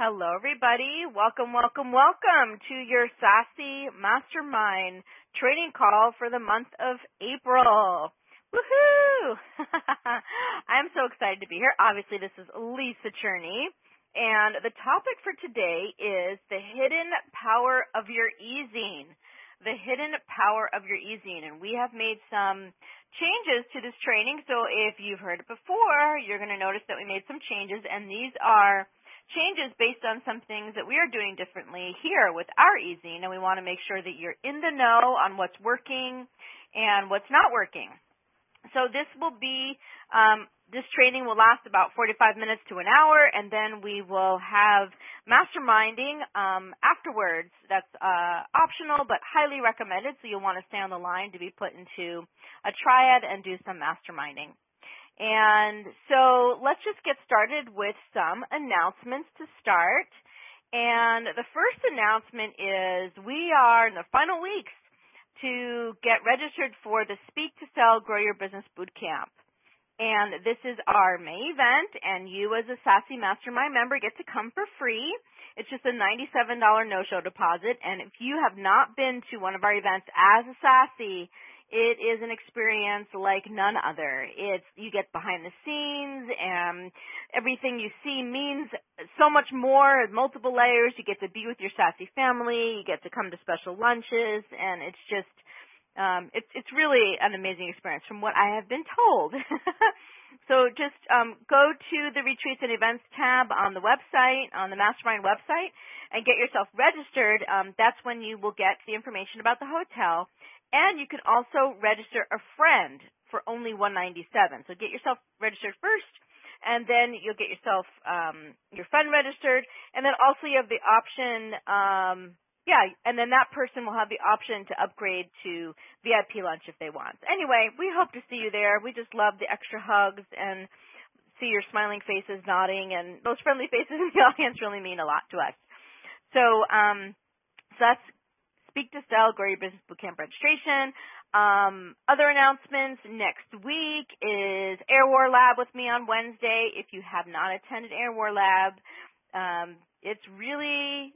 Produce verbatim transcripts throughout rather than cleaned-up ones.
Hello, everybody. Welcome, welcome, welcome to your Sassy Mastermind training call for the month of April. Woohoo! I'm so excited to be here. Obviously, this is Lisa Cherney, and the topic for today is the hidden power of your easing. The hidden power of your easing, and we have made some changes to this training, so if you've heard it before, you're going to notice that we made some changes, and these are changes based on some things that we are doing differently here with our easing, and we want to make sure that you're in the know on what's working and what's not working. So this will be, um, this training will last about forty-five minutes to an hour, and then we will have masterminding um, afterwards. That's uh, optional but highly recommended, so you'll want to stay on the line to be put into a triad and do some masterminding. And so let's just get started with some announcements to start. And the first announcement is we are in the final weeks to get registered for the Speak to Sell, Grow Your Business Bootcamp. And this is our May event, and you as a Sassy Mastermind member get to come for free. It's just a ninety-seven dollars no-show deposit. And if you have not been to one of our events as a Sassy, it is an experience like none other. It's, you get behind the scenes, and everything you see means so much more, multiple layers. You get to be with your Sassy family. You get to come to special lunches, and it's just, um, it's, it's really an amazing experience from what I have been told. So just um, go to the Retreats and Events tab on the website, on the Mastermind website, and get yourself registered. Um, that's when you will get the information about the hotel. And you can also register a friend for only one hundred ninety-seven dollars. So get yourself registered first, and then you'll get yourself um, your friend registered. And then also you have the option, um, yeah, and then that person will have the option to upgrade to V I P lunch if they want. Anyway, we hope to see you there. We just love the extra hugs and see your smiling faces nodding, and those friendly faces in the audience really mean a lot to us. So, um, so that's Speak to Sell, Grow Your Business Bootcamp registration. Um, other announcements next week is Air War Lab with me on Wednesday. If you have not attended Air War Lab, um, it's really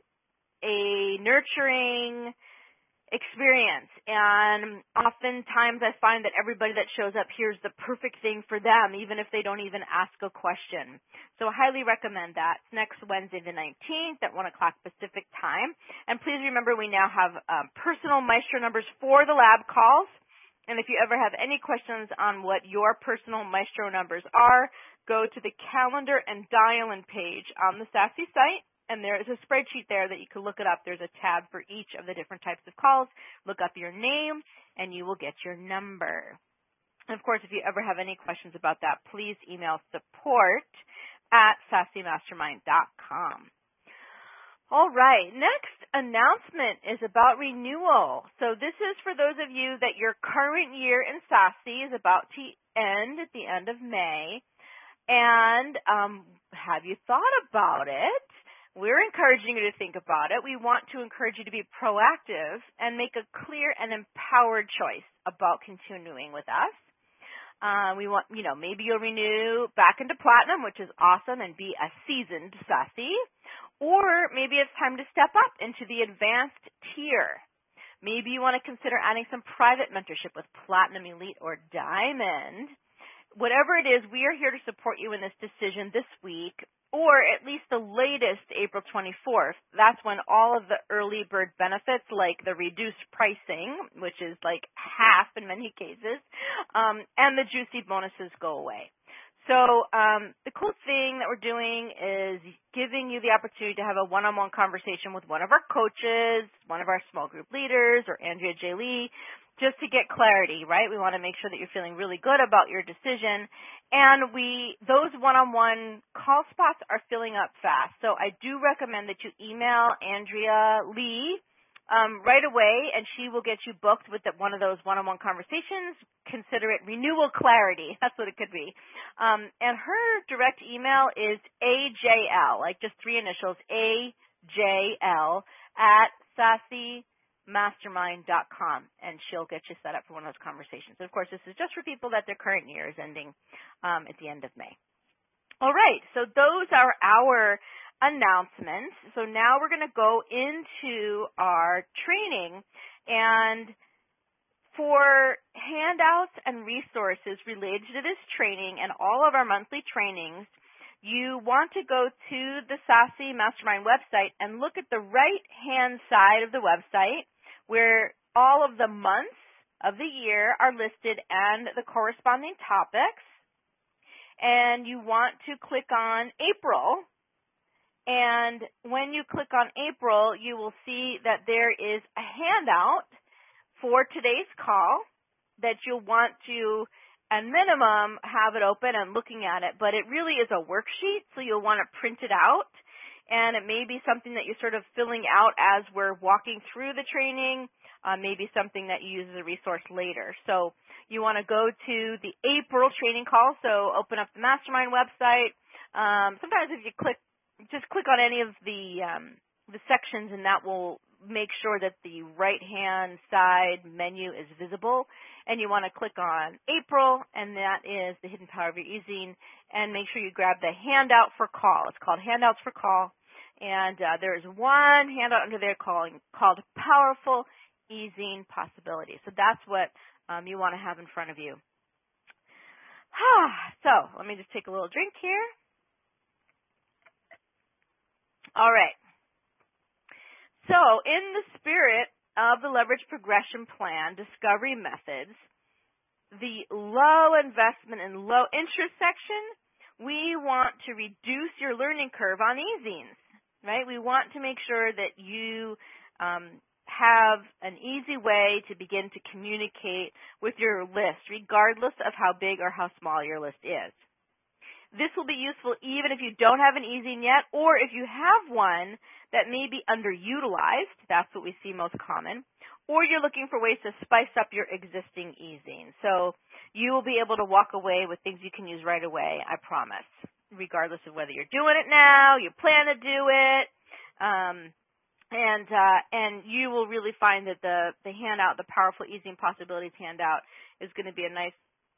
a nurturing experience, and oftentimes I find that everybody that shows up hears the perfect thing for them, even if they don't even ask a question. So I highly recommend that. It's next Wednesday the nineteenth at one o'clock Pacific time. And please remember, we now have um, personal Maestro numbers for the lab calls. And if you ever have any questions on what your personal Maestro numbers are, go to the calendar and dial-in page on the Sassy site. And there is a spreadsheet there that you can look it up. There's a tab for each of the different types of calls. Look up your name, and you will get your number. And, of course, if you ever have any questions about that, please email support at sassy mastermind dot com. All right, next announcement is about renewal. So this is for those of you that your current year in Sassy is about to end at the end of May. And um, have you thought about it? We're encouraging you to think about it. We want to encourage you to be proactive and make a clear and empowered choice about continuing with us. Uh, we want, you know, maybe you'll renew back into Platinum, which is awesome, and be a seasoned Sassy. Or maybe it's time to step up into the advanced tier. Maybe you want to consider adding some private mentorship with Platinum, Elite, or Diamond. Whatever it is, we are here to support you in this decision this week, or at least the latest April twenty-fourth. That's when all of the early bird benefits, like the reduced pricing, which is like half in many cases, um, and the juicy bonuses go away. So um, the cool thing that we're doing is giving you the opportunity to have a one-on-one conversation with one of our coaches, one of our small group leaders, or Andrea J. Lee, just to get clarity, right? We want to make sure that you're feeling really good about your decision. And we, those one-on-one call spots are filling up fast. So I do recommend that you email Andrea Lee um, right away, and she will get you booked with the, one of those one-on-one conversations. Consider it renewal clarity. That's what it could be. Um, and her direct email is A J L, like just three initials, A J L at sassy mastermind dot com, and she'll get you set up for one of those conversations. Of course, this is just for people that their current year is ending um, at the end of May. All right, so those are our announcements. So now we're going to go into our training, and for handouts and resources related to this training and all of our monthly trainings, you want to go to the Sassy Mastermind website and look at the right-hand side of the website where all of the months of the year are listed and the corresponding topics. And you want to click on April. And when you click on April, you will see that there is a handout for today's call that you'll want to, at minimum, have it open and looking at it. But it really is a worksheet, so you'll want to print it out. And it may be something that you're sort of filling out as we're walking through the training, uh, maybe something that you use as a resource later. So you want to go to the April training call, so open up the Mastermind website. Um, sometimes if you click, just click on any of the, um, the sections, and that will make sure that the right-hand side menu is visible. And you want to click on April, and that is the hidden power of your easing. And make sure you grab the handout for call. It's called Handouts for Call. And uh, there is one handout under there called, called Powerful Easing Possibilities. So that's what um, you want to have in front of you. So let me just take a little drink here. All right. So in the spirit of the Leverage Progression Plan Discovery Methods, the low investment and low interest section, we want to reduce your learning curve on easings, right? We want to make sure that you um, have an easy way to begin to communicate with your list, regardless of how big or how small your list is. This will be useful even if you don't have an easing yet, or if you have one that may be underutilized. That's what we see most common. Or you're looking for ways to spice up your existing easing. So you will be able to walk away with things you can use right away, I promise, regardless of whether you're doing it now, you plan to do it, um, and uh, and you will really find that the, the handout, the Powerful Easing Possibilities handout, is going to be a nice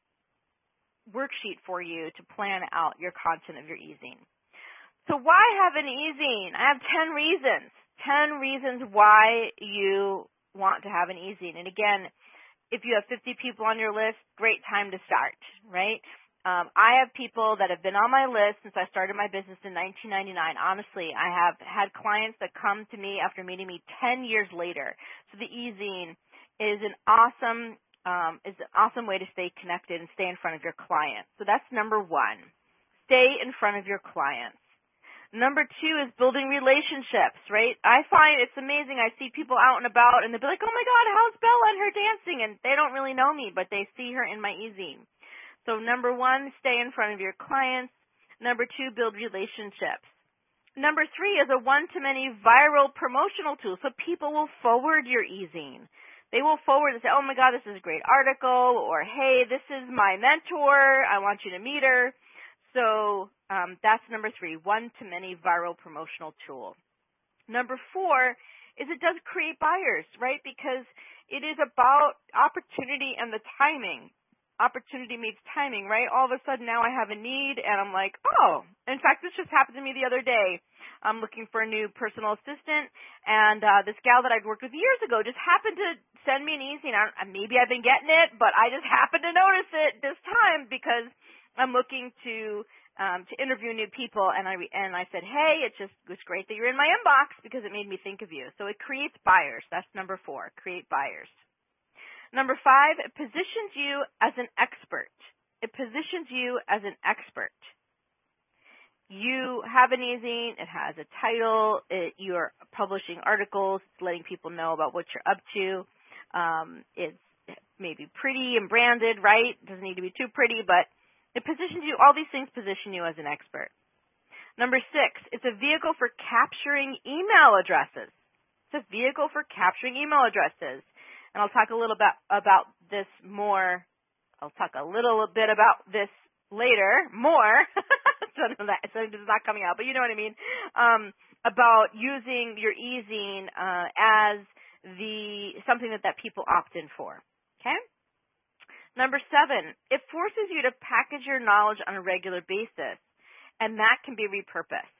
worksheet for you to plan out your content of your easing. So why have an easing? I have ten reasons. ten reasons why you want to have an easing. And again, if you have fifty people on your list, great time to start, right? Um, I have people that have been on my list since I started my business in nineteen ninety-nine. Honestly, I have had clients that come to me after meeting me ten years later. So the easing is an awesome Um, is an awesome way to stay connected and stay in front of your clients. So that's number one. Stay in front of your clients. Number two is building relationships, right? I find it's amazing. I see people out and about, and they'll be like, oh, my God, how's Bella and her dancing? And they don't really know me, but they see her in my easing. So number one, stay in front of your clients. Number two, build relationships. Number three is a one-to-many viral promotional tool, so people will forward your easing. They will forward and say, oh, my God, this is a great article, or, hey, this is my mentor. I want you to meet her. So um, that's number three, one-to-many viral promotional tool. Number four is it does create buyers, right, because it is about opportunity and the timing. Opportunity meets timing, right? All of a sudden now I have a need, and I'm like, oh, in fact, this just happened to me the other day. I'm looking for a new personal assistant, and uh, this gal that I'd worked with years ago just happened to send me an easy. And I, maybe I've been getting it, but I just happened to notice it this time because I'm looking to um, to interview new people, and I and I said, hey, it just was great that you're in my inbox because it made me think of you. So it creates buyers. That's number four, create buyers. Number five, it positions you as an expert. It positions you as an expert. You have an easing, it has a title, it, you're publishing articles, it's letting people know about what you're up to. Um, it's maybe pretty and branded, right? It doesn't need to be too pretty, but it positions you, all these things position you as an expert. Number six, it's a vehicle for capturing email addresses. It's a vehicle for capturing email addresses. And I'll talk a little bit about this more. I'll talk a little bit about this later, more. so, that, so this is not coming out, but you know what I mean. Um, about using your easing uh, as the something that, that people opt in for. Okay. Number seven, it forces you to package your knowledge on a regular basis, and that can be repurposed.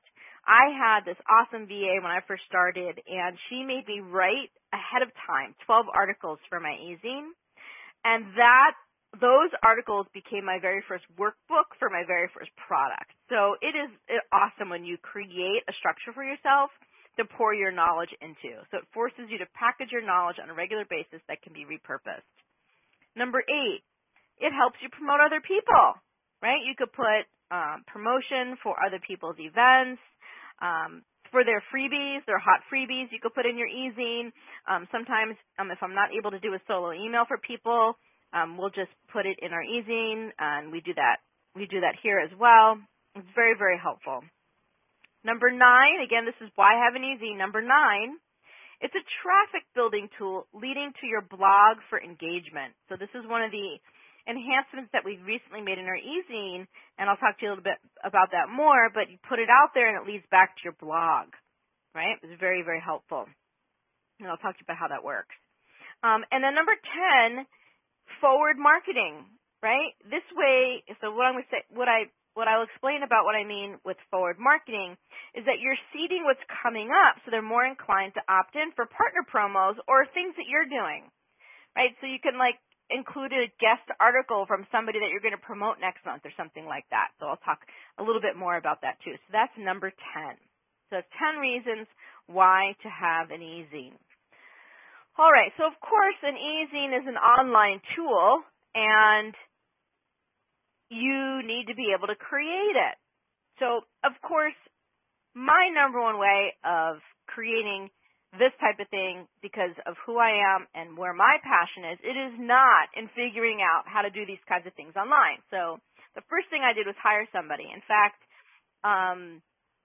I had this awesome V A when I first started, and she made me write ahead of time twelve articles for my e-zine, and that those articles became my very first workbook for my very first product. So it is awesome when you create a structure for yourself to pour your knowledge into. So it forces you to package your knowledge on a regular basis that can be repurposed. Number eight, it helps you promote other people, right? You could put um, promotion for other people's events, um, for their freebies, their hot freebies you could put in your e-zine. Um, sometimes um, if I'm not able to do a solo email for people, Um, we'll just put it in our e-zine, and we do that. We do that here as well. It's very, very helpful. Number nine, again, this is why I have an e-zine. Number nine, it's a traffic building tool leading to your blog for engagement. So this is one of the enhancements that we've recently made in our e-zine, and I'll talk to you a little bit about that more, but you put it out there and it leads back to your blog, right? It's very, very helpful. And I'll talk to you about how that works. Um, and then number ten, forward marketing, right? This way, so what I'm going to say, what I what I'll explain about what I mean with forward marketing is that you're seeding what's coming up, so they're more inclined to opt in for partner promos or things that you're doing, right? So you can like include a guest article from somebody that you're going to promote next month or something like that. So I'll talk a little bit more about that too. So that's number ten. So ten reasons why to have an e-zine. All right, so of course an e-zine is an online tool, and you need to be able to create it. So of course, my number one way of creating this type of thing, because of who I am and where my passion is, it is not in figuring out how to do these kinds of things online. So the first thing I did was hire somebody. In fact, um,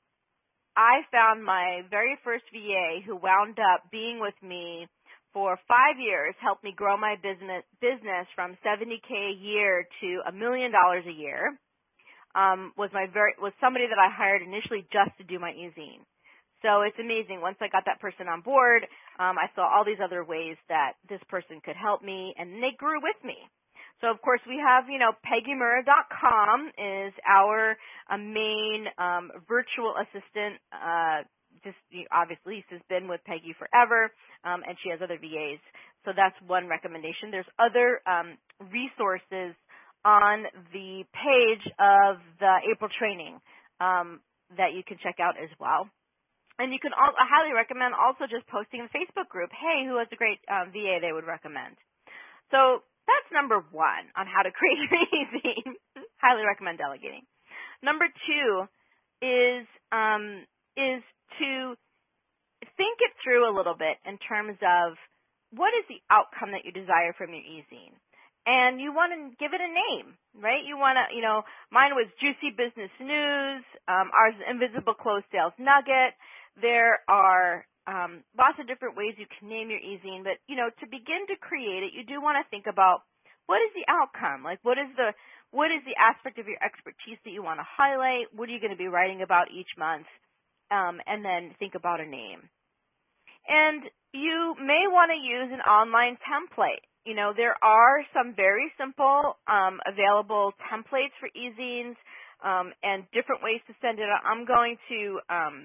I found my very first V A who wound up being with me for five years, helped me grow my business business from seventy K a year to a million dollars a year. Um, was my very was somebody that I hired initially just to do my e-zine. So it's amazing. Once I got that person on board, um, I saw all these other ways that this person could help me, and they grew with me. So of course we have, you know, Peggy Murrah dot com is our uh, main um, virtual assistant. Uh, Just obviously, Lisa's been with Peggy forever, um, and she has other V As. So that's one recommendation. There's other um, resources on the page of the April training um, that you can check out as well. And you can also, I highly recommend also just posting in the Facebook group, hey, who has a great um, V A they would recommend. So that's number one on how to create your e-zine. Highly recommend delegating. Number two is um, is to think it through a little bit in terms of what is the outcome that you desire from your e-zine. And you want to give it a name, right? You want to, you know, mine was Juicy Business News. Um, ours is Invisible Closed Sales Nugget. There are um, lots of different ways you can name your e-zine. But, you know, to begin to create it, you do want to think about what is the outcome? Like what is the, what is the aspect of your expertise that you want to highlight? What are you going to be writing about each month? Um, and then think about a name. And you may want to use an online template. You know, there are some very simple um, available templates for e-zines um, and different ways to send it out. I'm going to um,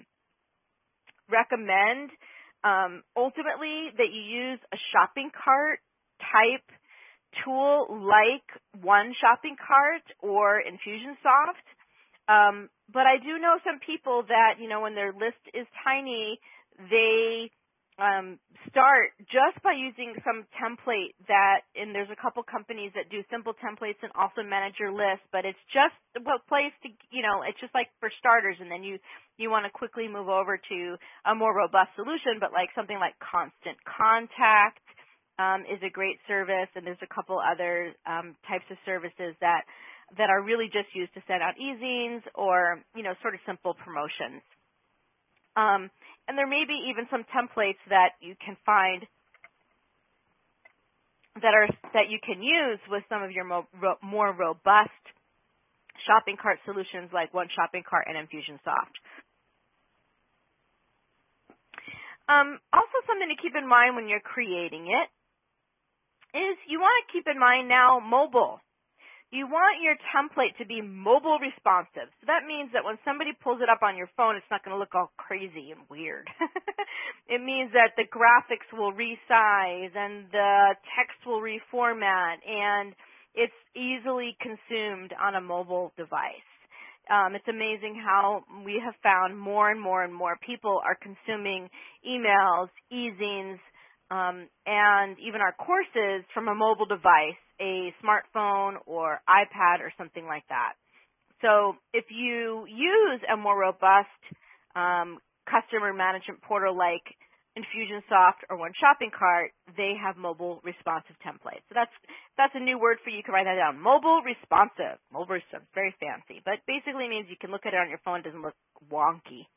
recommend um, ultimately that you use a shopping cart type tool like One Shopping Cart or Infusionsoft. Um, but I do know some people that, you know, when their list is tiny, they um, start just by using some template that, and there's a couple companies that do simple templates and also manage your list, but it's just a place to, you know, it's just like for starters, and then you, you want to quickly move over to a more robust solution, but like something like Constant Contact um, is a great service, and there's a couple other um, types of services that that are really just used to send out e-zines or, you know, sort of simple promotions. Um, and there may be even some templates that you can find that are that you can use with some of your mo- ro- more robust shopping cart solutions like One Shopping Cart and Infusionsoft. Um, also something to keep in mind when you're creating it is you want to keep in mind now mobile. You want your template to be mobile responsive. So that means that when somebody pulls it up on your phone, it's not going to look all crazy and weird. It means that the graphics will resize and the text will reformat, and it's easily consumed on a mobile device. Um, it's amazing how we have found more and more and more people are consuming emails, e-zines, um, and even our courses from a mobile device, a smartphone or iPad or something like that. So if you use a more robust um, customer management portal like Infusionsoft or One Shopping Cart, they have mobile responsive templates. So that's that's a new word for you. You can write that down. Mobile responsive. Mobile responsive, very fancy, but basically means you can look at it on your phone. It doesn't look wonky.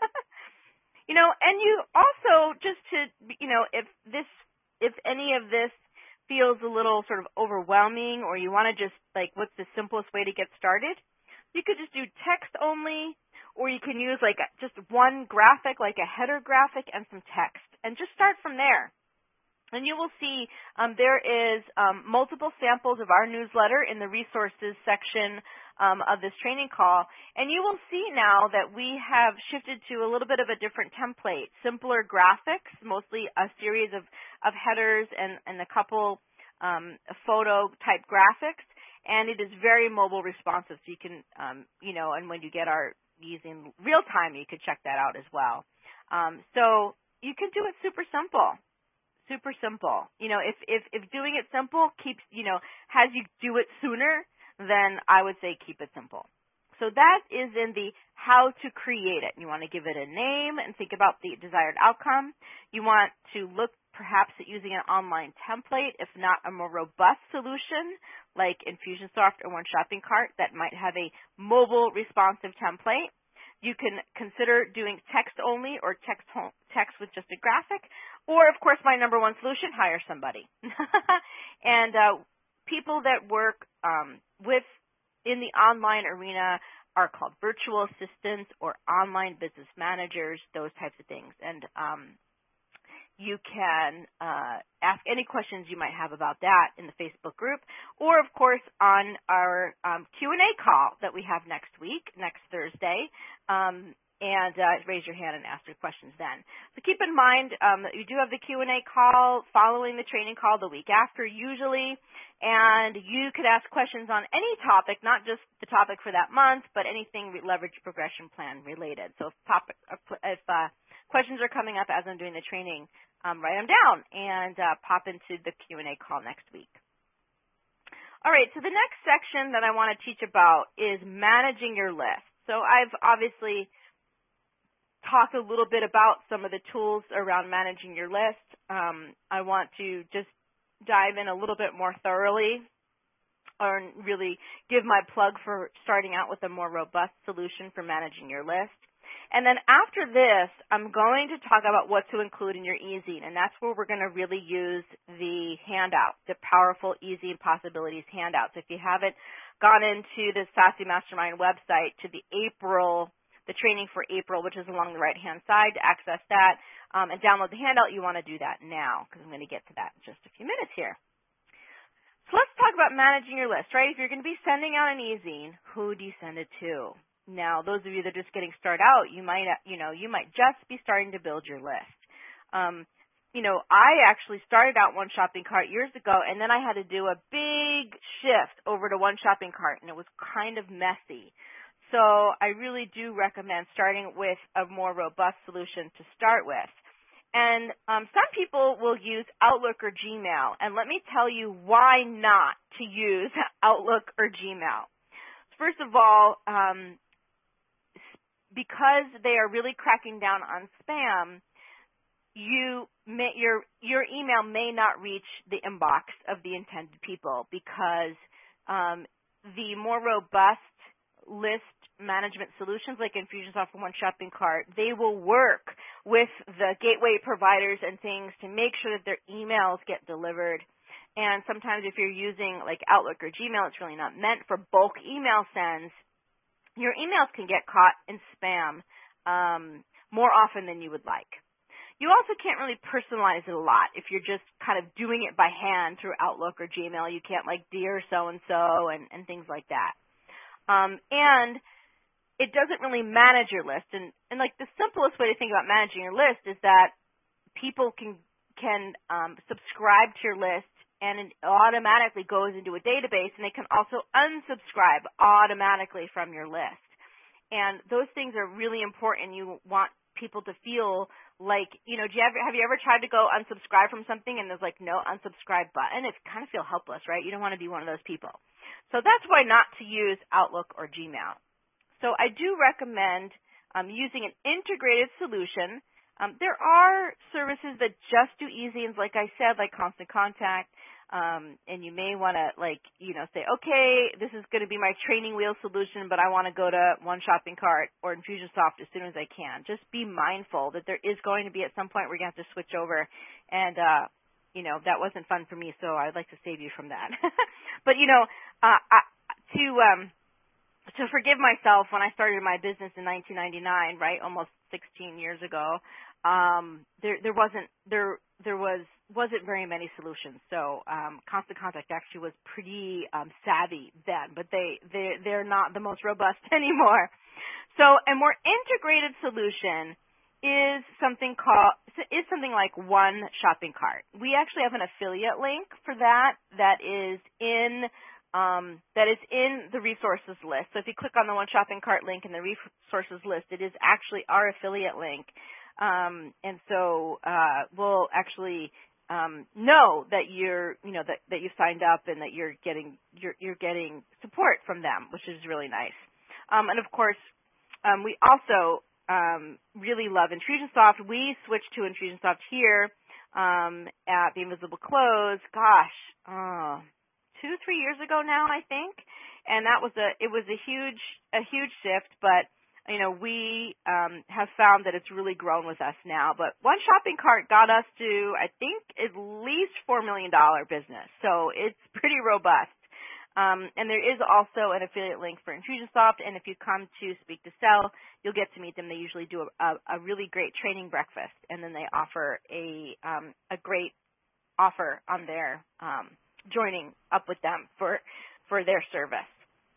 You know, and you also just to, you know, if this, if any of this feels a little sort of overwhelming, or you want to just like, what's the simplest way to get started? You could just do text only, or you can use like just one graphic, like a header graphic and some text, and just start from there. And you will see um, there is um, multiple samples of our newsletter in the resources section um, of this training call. And you will see now that we have shifted to a little bit of a different template, simpler graphics, mostly a series of, of headers and, and a couple um, photo-type graphics. And it is very mobile responsive, so you can, um, you know, and when you get our using real time, you could check that out as well. Um, so you can do it super simple. Super simple. You know, if, if, if doing it simple keeps, you know, has you do it sooner, then I would say keep it simple. So that is in the how to create it. You want to give it a name and think about the desired outcome. You want to look perhaps at using an online template, if not a more robust solution like Infusionsoft or One Shopping Cart that might have a mobile responsive template. You can consider doing text only or text text with just a graphic. Or, of course, my number one solution, hire somebody. And uh, people that work um, with in the online arena are called virtual assistants or online business managers, those types of things. And um, you can uh, ask any questions you might have about that in the Facebook group, or, of course, on our um, Q and A call that we have next week, next Thursday, um, and uh, raise your hand and ask your questions then. So keep in mind um, that you do have the Q and A call following the training call the week after usually, and you could ask questions on any topic, not just the topic for that month, but anything leverage progression plan related. So if, topic, if uh, questions are coming up as I'm doing the training, um, write them down and uh, pop into the Q and A call next week. All right, so the next section that I want to teach about is managing your list. So I've obviously talked a little bit about some of the tools around managing your list. Um, I want to just dive in a little bit more thoroughly or really give my plug for starting out with a more robust solution for managing your list. And then after this, I'm going to talk about what to include in your e-zine, and that's where we're going to really use the handout, the Powerful E-zine Possibilities handout. So if you haven't gone into the Sassy Mastermind website to the April, the training for April, which is along the right-hand side, to access that um, and download the handout, you want to do that now because I'm going to get to that in just a few minutes here. So let's talk about managing your list, right? If you're going to be sending out an e-zine, who do you send it to? Now, those of you that are just getting started out, you might, you know, you might just be starting to build your list. Um, you know, I actually started out One Shopping Cart years ago, and then I had to do a big shift over to One Shopping Cart, and it was kind of messy. So I really do recommend starting with a more robust solution to start with. And um, some people will use Outlook or Gmail, and let me tell you why not to use Outlook or Gmail. First of all, um, because they are really cracking down on spam, you may, your your email may not reach the inbox of the intended people because um, the more robust list management solutions like Infusionsoft and One Shopping Cart, they will work with the gateway providers and things to make sure that their emails get delivered. And sometimes if you're using like Outlook or Gmail, it's really not meant for bulk email sends. Your emails can get caught in spam um, more often than you would like. You also can't really personalize it a lot if you're just kind of doing it by hand through Outlook or Gmail. You can't like dear so-and-so and, and things like that. Um, and it doesn't really manage your list. And, and like the simplest way to think about managing your list is that people can, can um, subscribe to your list and it automatically goes into a database, and they can also unsubscribe automatically from your list. And those things are really important. You want people to feel like, you know, do you ever, have you ever tried to go unsubscribe from something and there's like no unsubscribe button? It kind of feel helpless, right? You don't want to be one of those people. So that's why not to use Outlook or Gmail. So I do recommend um, using an integrated solution. Um, there are services that just do e-zines, like I said, like Constant Contact. Um, and you may want to, like, you know, say, okay, this is going to be my training wheel solution, but I want to go to One Shopping Cart or Infusionsoft as soon as I can. Just be mindful that there is going to be at some point where you have to switch over. And, uh, you know, that wasn't fun for me, so I'd like to save you from that. But, you know, uh, I, to um, to forgive myself when I started my business in nineteen ninety-nine, right, almost sixteen years ago, um, there there wasn't there there was wasn't very many solutions. So um, Constant Contact actually was pretty um, savvy then, but they they they're not the most robust anymore. So a more integrated solution is something called is something like One Shopping Cart. We actually have an affiliate link for that that is in um, that is in the resources list. So if you click on the One Shopping Cart link in the resources list, it is actually our affiliate link. Um, and so uh, we'll actually um, know that you're, you know, that, that you signed up and that you're getting you're, you're getting support from them, which is really nice. Um, and of course, um, we also um, really love Infusionsoft. We switched to Infusionsoft here um, at the Invisible Close. Gosh, uh, two, three years ago now, I think. And that was a it was a huge a huge shift, but you know, we um, have found that it's really grown with us now. But One Shopping Cart got us to, I think, at least four million dollars business. So it's pretty robust. Um, and there is also an affiliate link for Infusionsoft. And if you come to Speak to Sell, you'll get to meet them. They usually do a, a, a really great training breakfast. And then they offer a, um, a great offer on their um, joining up with them for, for their service.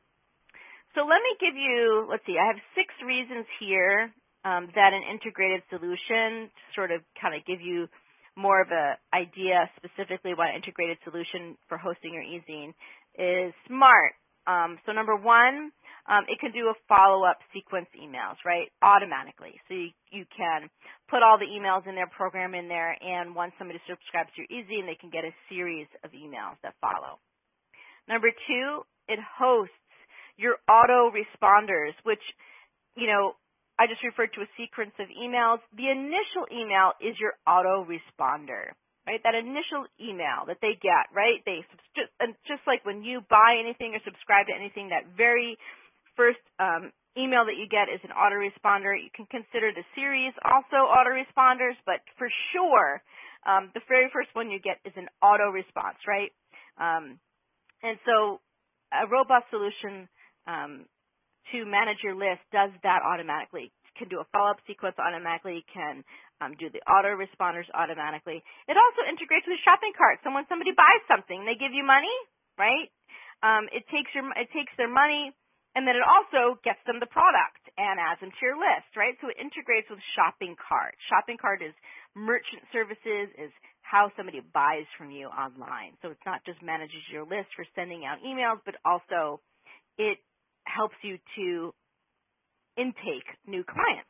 So let me give you, let's see, I have six reasons here um, that an integrated solution, sort of kind of give you more of an idea specifically what an integrated solution for hosting your e-zine is smart. Um, so number one, um, it can do a follow-up sequence emails, right, automatically. So you, you can put all the emails in their program in there, and once somebody subscribes to your e-zine, they can get a series of emails that follow. Number two, it hosts your autoresponders, which, you know, I just referred to a sequence of emails. The initial email is your autoresponder, right? That initial email that they get, right? They just, and just like when you buy anything or subscribe to anything, that very first um, email that you get is an autoresponder. You can consider the series also autoresponders, but for sure, um, the very first one you get is an auto-response, right? Um, and so a robust solution Um, to manage your list does that automatically. Can do a follow-up sequence automatically, can um, do the autoresponders automatically. It also integrates with shopping carts. So when somebody buys something, they give you money, right? Um, it takes your it takes their money, and then it also gets them the product and adds them to your list, right? So it integrates with shopping cart. Shopping cart is merchant services, is how somebody buys from you online. So it's not just manages your list for sending out emails, but also it helps you to intake new clients.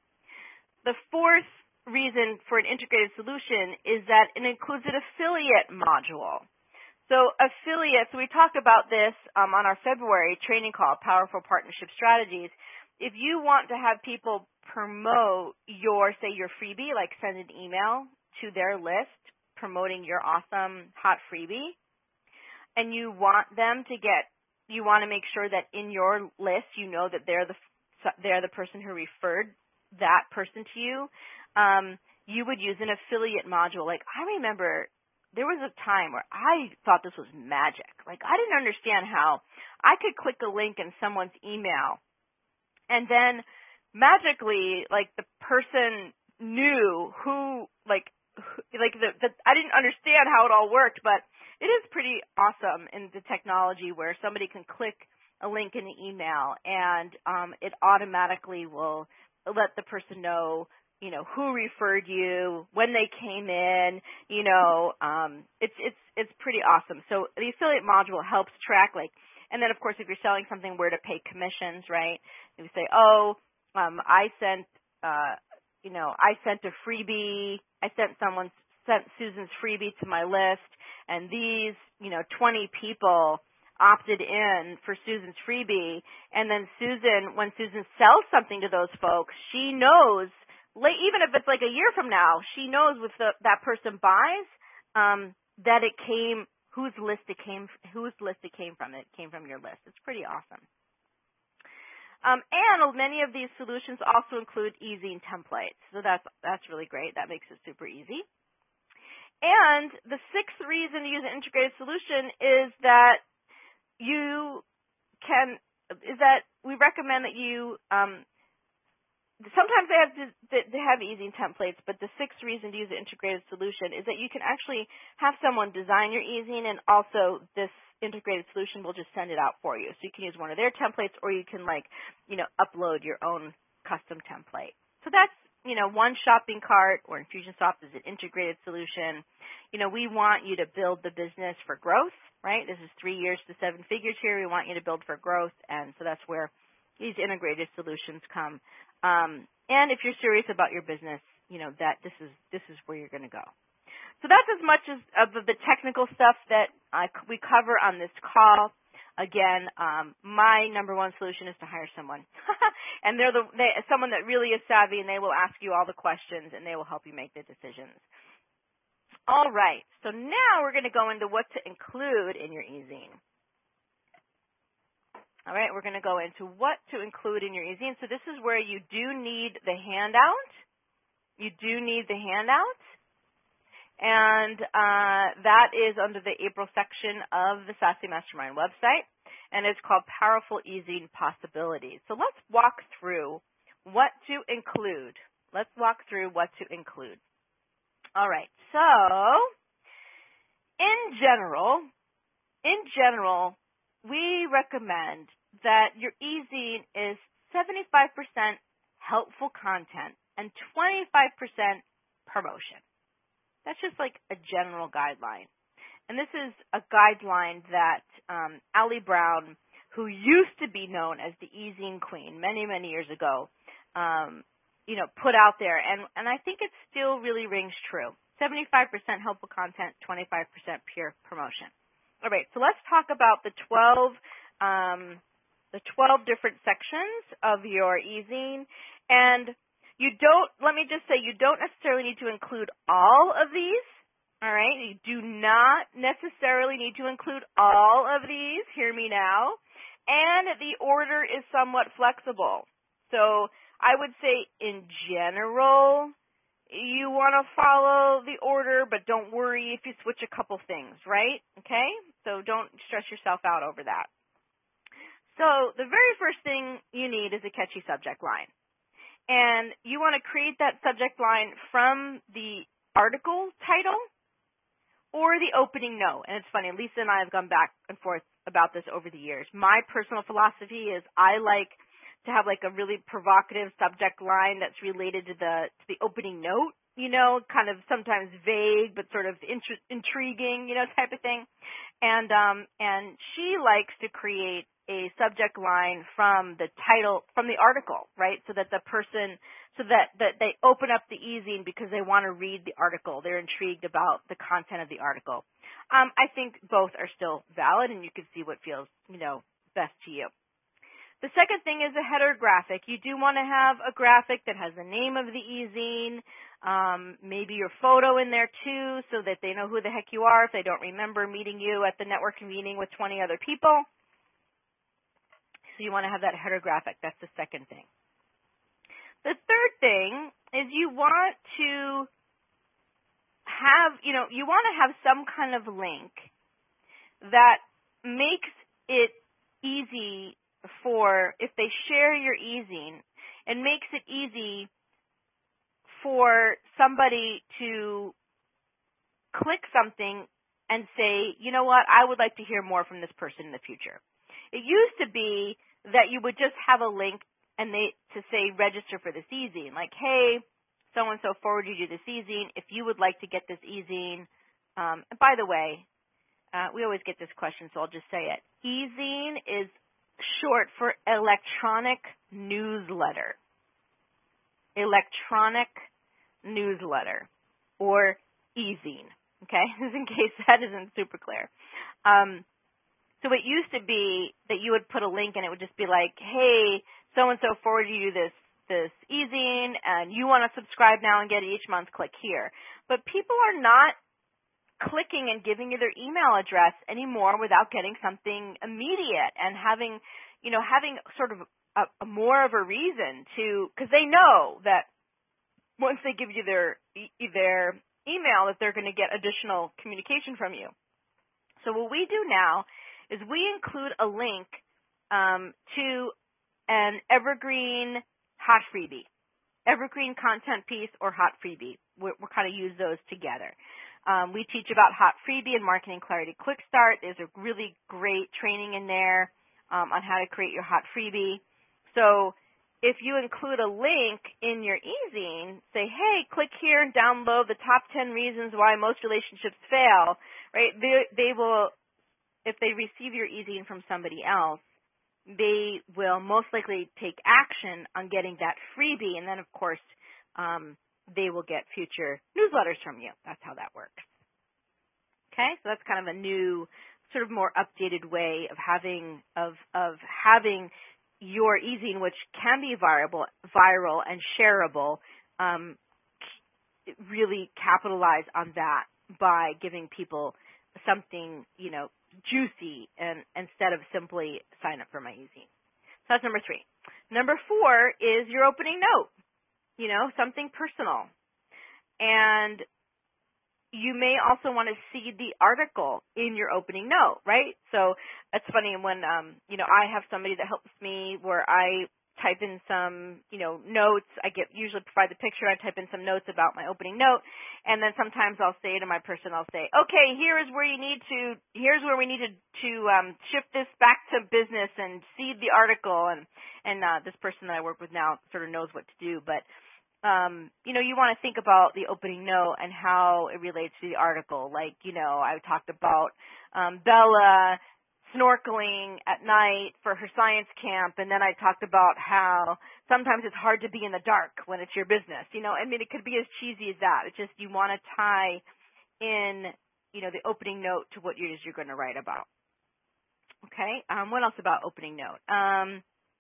The fourth reason for an integrated solution is that it includes an affiliate module. So affiliates, we talked about this um, on our February training call, Powerful Partnership Strategies. If you want to have people promote your, say, your freebie, like send an email to their list promoting your awesome hot freebie, and you want them to get You want to make sure that in your list, you know that they're the they're the person who referred that person to you. Um, you would use an affiliate module. Like I remember, there was a time where I thought this was magic. Like I didn't understand how I could click a link in someone's email, and then magically, like the person knew who, like, who, like the, the, I didn't understand how it all worked, but it is pretty awesome in the technology where somebody can click a link in the email and um, it automatically will let the person know, you know, who referred you, when they came in, you know, um, it's it's it's pretty awesome. So the affiliate module helps track, like, and then of course if you're selling something, where to pay commissions, right? If you say, oh, um, I sent, uh, you know, I sent a freebie, I sent someone sent Susan's freebie to my list, and these, you know, twenty people opted in for Susan's freebie, and then Susan, when Susan sells something to those folks, she knows, even if it's like a year from now, she knows if the, that person buys, um, that it came, whose list it came, whose list it came from. It came from your list. It's pretty awesome. Um, and many of these solutions also include e-zine templates, so that's that's really great. That makes it super easy. And the sixth reason to use an integrated solution is that you can is that we recommend that you um, sometimes they have to, they have e-zine templates, but the sixth reason to use an integrated solution is that you can actually have someone design your e-zine, and also this integrated solution will just send it out for you. So you can use one of their templates, or you can, like, you know, upload your own custom template. So that's, you know, one shopping cart, or Infusionsoft is an integrated solution. You know, we want you to build the business for growth, right? This is three years to seven figures here. We want you to build for growth, and so that's where these integrated solutions come. Um, and if you're serious about your business, you know, that this is this is where you're going to go. So that's as much as of the technical stuff that I, we cover on this call. Again, um, my number one solution is to hire someone, and they're the they, someone that really is savvy, and they will ask you all the questions, and they will help you make the decisions. All right. So now we're going to go into what to include in your e-zine. All right, we're going to go into what to include in your e-zine. So this is where you do need the handout. You do need the handout. And uh, that is under the April section of the Sassy Mastermind website. And it's called Powerful e-zine Possibilities. So let's walk through what to include. Let's walk through what to include. All right, so in general, in general, we recommend that your e-zine is seventy-five percent helpful content and twenty-five percent promotion. That's just like a general guideline. And this is a guideline that um, Allie Brown, who used to be known as the e-zine queen many, many years ago, um, you know, put out there. And, and I think it still really rings true. seventy-five percent helpful content, twenty-five percent pure promotion. All right, so let's talk about the twelve, um, the twelve different sections of your e-zine. And you don't, let me just say, you don't necessarily need to include all of these. All right, you do not necessarily need to include all of these. Hear me now. And the order is somewhat flexible. So I would say in general, you want to follow the order, but don't worry if you switch a couple things, right? Okay? So don't stress yourself out over that. So the very first thing you need is a catchy subject line. And you want to create that subject line from the article title or the opening note. And it's funny, Lisa and I have gone back and forth about this over the years. My personal philosophy is I like to have like a really provocative subject line that's related to the to the opening note, you know, kind of sometimes vague but sort of int- intriguing, you know, type of thing. And um and she likes to create a subject line from the title, from the article, right? So that the person, so that, that they open up the e-zine because they want to read the article. They're intrigued about the content of the article. Um, I think both are still valid, and you can see what feels, you know, best to you. The second thing is a header graphic. You do want to have a graphic that has the name of the e-zine, um, maybe your photo in there too, so that they know who the heck you are if they don't remember meeting you at the networking meeting with twenty other people. So you want to have that header graphic. That's the second thing. The third thing is you want to have, you know, you want to have some kind of link that makes it easy for, if they share your e-zine, and makes it easy for somebody to click something and say, you know what, I would like to hear more from this person in the future. It used to be that you would just have a link and they to say register for this e-zine, like, hey, so-and-so forwarded you this e-zine. If you would like to get this e-zine, um, and by the way, uh, we always get this question, so I'll just say it. E-zine is short for electronic newsletter. Electronic newsletter, or e-zine, okay, just in case that isn't super clear. Um, so it used to be that you would put a link and it would just be like, hey, so-and-so forwarded you this, this e-zine and you want to subscribe now and get it each month, click here. But people are not clicking and giving you their email address anymore without getting something immediate and having, you know, having sort of a, a more of a reason to, because they know that once they give you their their email that they're going to get additional communication from you. So what we do now is we include a link um, to an evergreen hot freebie, evergreen content piece or hot freebie. We're, we're kind of use those together. Um, we teach about hot freebie and marketing clarity quick start. There's a really great training in there um, on how to create your hot freebie. So if you include a link in your e-zine, say, hey, click here and download the top ten reasons why most relationships fail, right? They, they will, if they receive your e-zine from somebody else, they will most likely take action on getting that freebie, and then, of course, um, they will get future newsletters from you. That's how that works. Okay, so that's kind of a new, sort of more updated way of having of of having your e-zine, which can be viral, viral and shareable, um, really capitalize on that by giving people something, you know, juicy and instead of simply sign up for my e-zine. So that's number three. Number four is your opening note, you know, something personal. And you may also want to see the article in your opening note, right? So it's funny when, um, you know, I have somebody that helps me where I type in some, you know, notes. I get usually provide the picture. I type in some notes about my opening note, and then sometimes I'll say to my person, I'll say, okay, here is where you need to, here's where we need to, to um, shift this back to business and seed the article. And and uh, this person that I work with now sort of knows what to do, but Um, you know, you want to think about the opening note and how it relates to the article. Like, you know, I talked about um, Bella snorkeling at night for her science camp, and then I talked about how sometimes it's hard to be in the dark when it's your business. You know, I mean, it could be as cheesy as that. It's just you want to tie in, you know, the opening note to what it is you're going to write about. Okay. Um, what else about opening note? Um,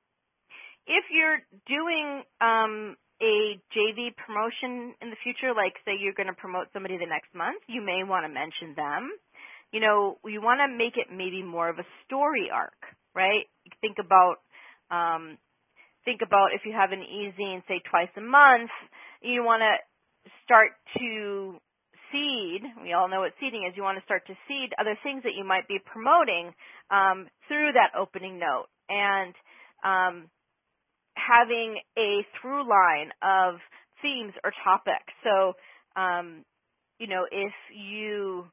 if you're doing um, a J V promotion in the future, like say you're going to promote somebody the next month, you may want to mention them. You know, you want to make it maybe more of a story arc, right? Think about, um, think about if you have an e-zine, say twice a month, you want to start to seed. We all know what seeding is. You want to start to seed other things that you might be promoting um, through that opening note, and um, having a through line of themes or topics. So, um, you know, if you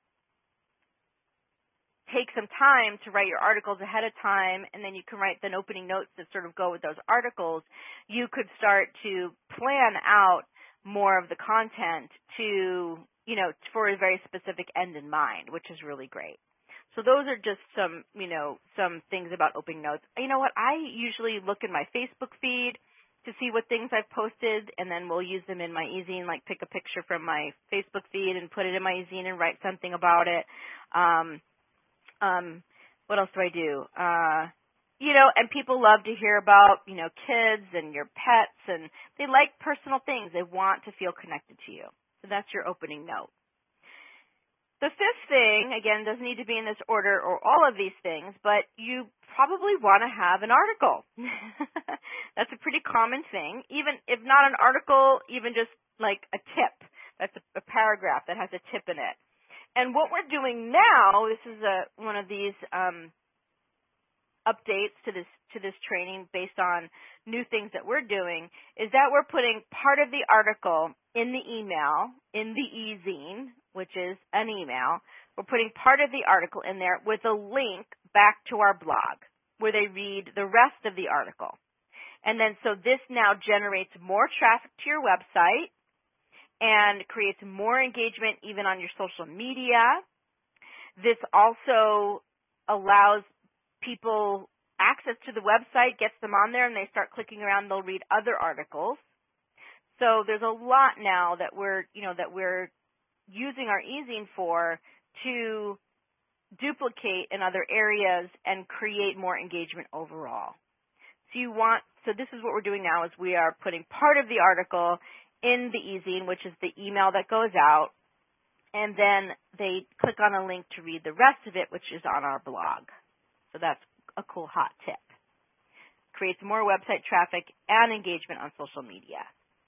take some time to write your articles ahead of time, and then you can write the opening notes that sort of go with those articles, you could start to plan out more of the content to, you know, for a very specific end in mind, which is really great. So those are just some, you know, some things about opening notes. You know what? I usually look in my Facebook feed to see what things I've posted, and then we'll use them in my e-zine, like pick a picture from my Facebook feed and put it in my e-zine and write something about it. Um, um, what else do I do? Uh, you know, and people love to hear about, you know, kids and your pets, and they like personal things. They want to feel connected to you. So that's your opening note. The fifth thing, again, doesn't need to be in this order or all of these things, but you probably want to have an article. That's a pretty common thing. Even if not an article, even just like a tip. That's a, a paragraph that has a tip in it. And what we're doing now, this is a, one of these um, updates to this to this training based on new things that we're doing, is that we're putting part of the article in the email, in the e-zine, which is an email, we're putting part of the article in there with a link back to our blog where they read the rest of the article. And then so this now generates more traffic to your website and creates more engagement even on your social media. This also allows people access to the website, gets them on there, and they start clicking around, they'll read other articles. So there's a lot now that we're, you know, that we're using our e-zine for to duplicate in other areas and create more engagement overall. So you want, so this is what we're doing now is we are putting part of the article in the e-zine, which is the email that goes out, and then they click on a link to read the rest of it, which is on our blog. So that's a cool hot tip. Creates more website traffic and engagement on social media.